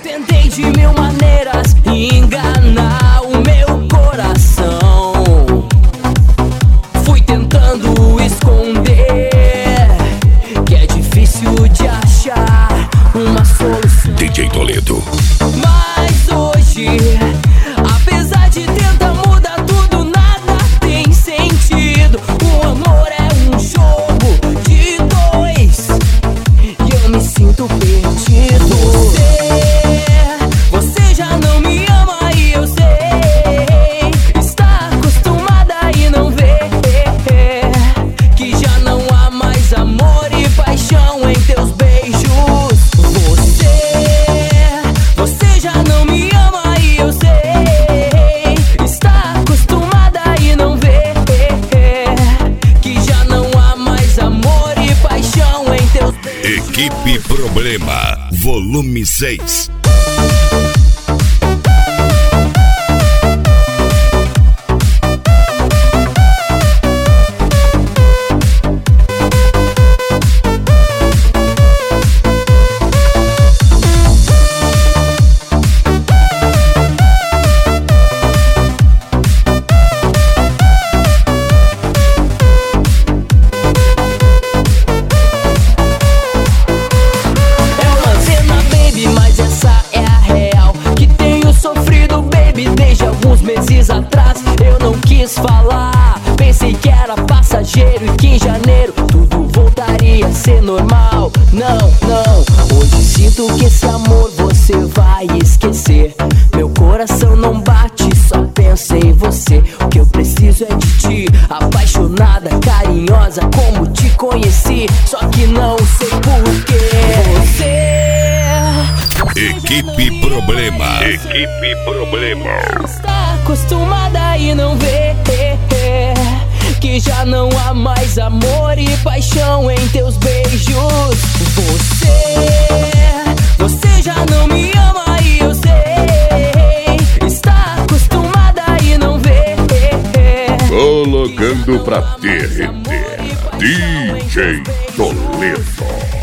Tentei de mil maneiras enganar o meu coração. Fui tentando esconder que é difícil de achar uma solução. DJ Toledo. Mas hoje, apesar de tentar mudar tudo, nada tem sentido. O amor é um jogo de dois e eu me sinto perdido. Você já não me ama e eu sei. Está acostumada e não vê que já não há mais amor e paixão em teus beijos. Você já não me ama e eu sei. Está acostumada e não vê que já não há mais amor e paixão em teus beijos. Equipe Problema, volume 6. Meses atrás eu não quis falar. Pensei que era passageiro e que em janeiro tudo voltaria a ser normal. Não, não, hoje sinto que esse amor você vai esquecer. Meu coração não bate, só pensa em você. O que eu preciso é de ti, apaixonada, carinhosa como te conheci. Só que não sei porquê. Equipe Problema. Equipe Problema. Está acostumada e não vê que já não há mais amor e paixão em teus beijos. Você já não me ama e eu sei. Está acostumada e não vê. Colocando pra derreter, DJ Toledo.